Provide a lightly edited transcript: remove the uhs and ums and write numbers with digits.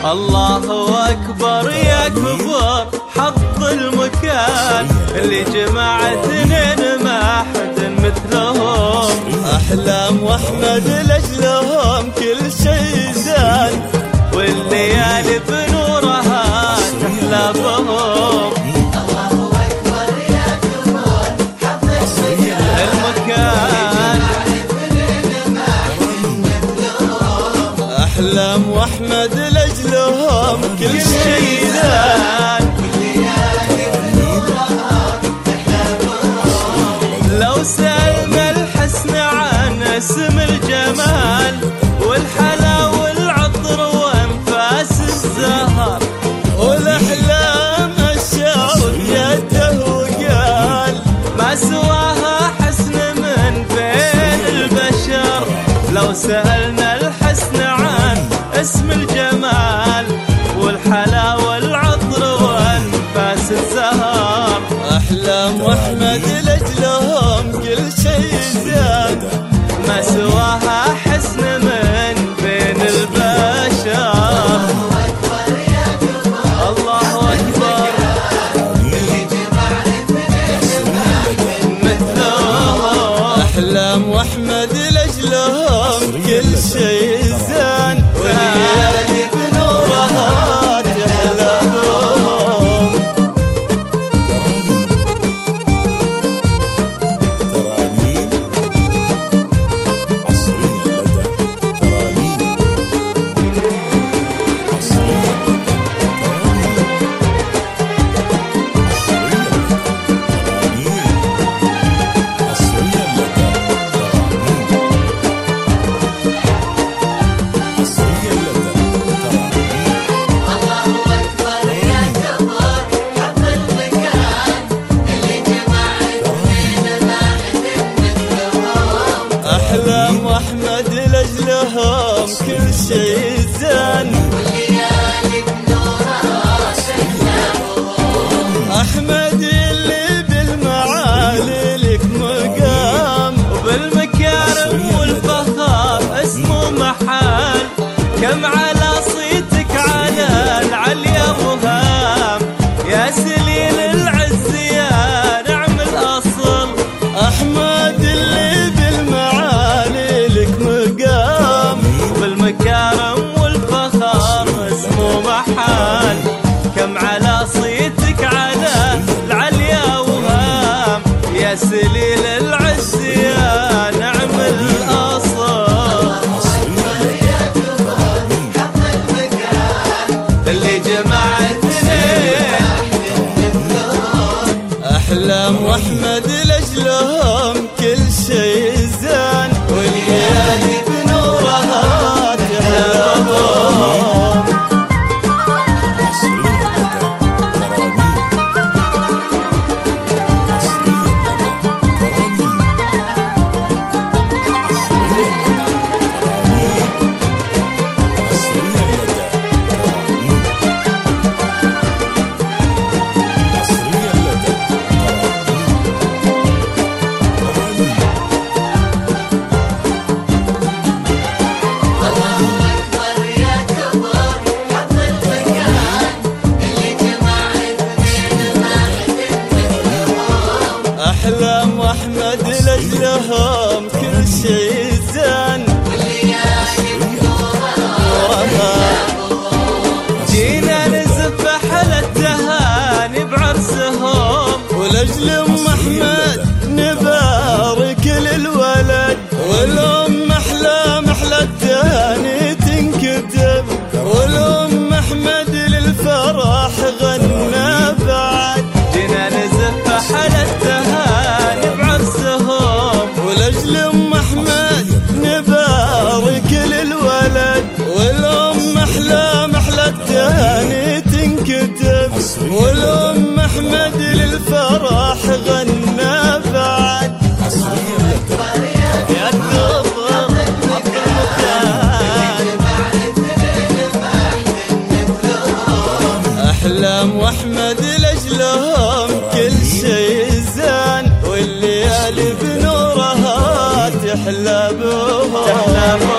الله أكبر يا كبر حط المكان اللي جمع اثنين ما حد مثلهم. أحلام وأحمد لأجلهم كل شيء زان، والليالي بنورها تحلى بهم. الله أكبر يا كبر حط المكان أحلام وأحمد لأجلهم كل شيء زان، لو سألنا الحسن عن اسم الجمال والحلا والعطر وانفاس الزهر والاحلام الشعر بيده وقال ما سواها حسن من بين البشر. لو سألنا الحسن عن اسم الجمال والحلا والعطر وانفاس الزهر، أحلام وأحمد لأجلهم كل شيء زاد، ما سواها حسن من بين البشر. الله أكبر مثلهم. أحلام وأحمد لأجلهم كل شيء زان، والليالي بنورها تحلى بهم. أحلام وأحمد لأجلهم كل شيء زان، والليالي بنورها تحلى بهم. أحمد اللي بالمعالي لك مقام وبالمكارم والفخار اسمه محال، كم على صيتك على العليا وهام يا سليل العز يا نعم الأصل. أحمد اللي بالمعالي لك مقام وبالمكارم والفخار اسمه محال، كم على صيتك على العليا وهام يا سليل العز يا نعم الأصل. اللي جمع اثنين أحلام وأحمد لأجلهم كل شيء زان، والليالي بنورها تحلى بهم. أحلام وأحمد لأجلهم كل شيء زان، والليالي بنورها جينا نزف حلا التهاني بعرسهم، ولأجل أم أحمد نبارك للولد، والأم أحلام أحلى التهاني تنكتب، والأم أحمد للفرح غنى بعد. جينا نزف حلا التهاني بعرسهم، ولأجل أم أحمد نبارك للولد، والأم أحلام أحلى التهاني تنكتب، والأم أحمد للفرح غنى بعد. يا كبر حط المكان أحلام وأحمد لأجلهم كل شيء زان، والليالي بنورها تحلى بهم.